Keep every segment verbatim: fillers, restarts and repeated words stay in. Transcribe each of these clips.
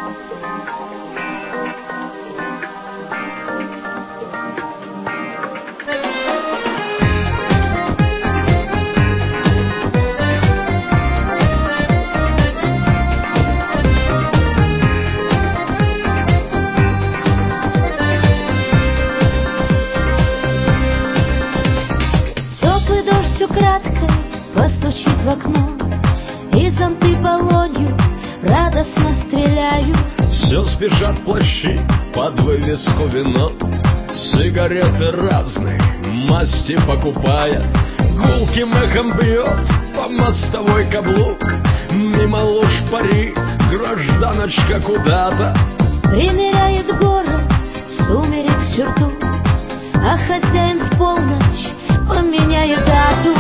Постучит в окно, и зонты полонью радостно стреляют. Все спешат плащи, под вывеску вино, сигареты разные, масти покупая. Гулким эхом бьет по мостовой каблук, мимо луж парит гражданочка куда-то. Примеряет город сумерек сюртук, а хозяин в полночь поменяет дату.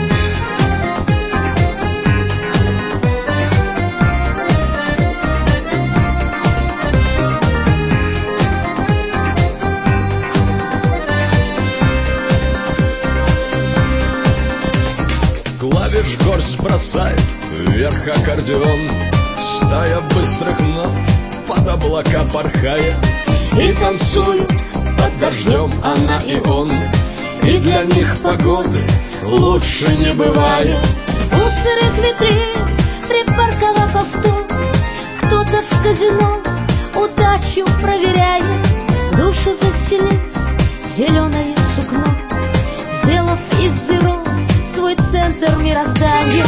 Клавиш горсть бросает вверх аккордеон, стая быстрых нот под облака порхая. И танцуют под дождем она и он, и для них погоды лучше не бывает. У сырых витрин, припарковав авто, кто-то в казино удачу проверяет. Душу застелит зеленое сукно, сделав из зеро свой центр мироздания.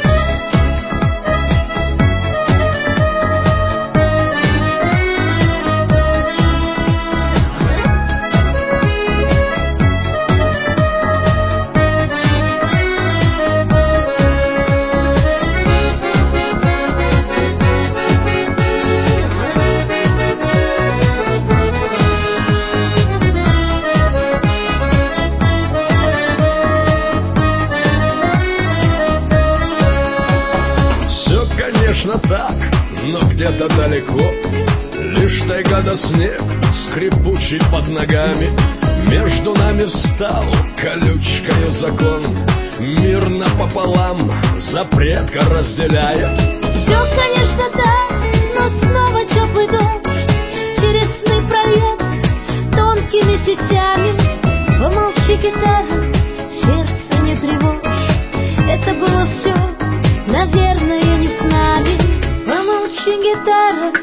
Конечно так, но где-то далеко лишь тайга да снег, скрипучий под ногами. Между нами встал колючкою закон, мир напополам запретка разделяет. Все, конечно, так, но снова теплый дождь через сны прольется тонкими сетями. Помолчи, гитара, сердце не тревожь, это было все, наверное, не с нами. Помолчи, гитара,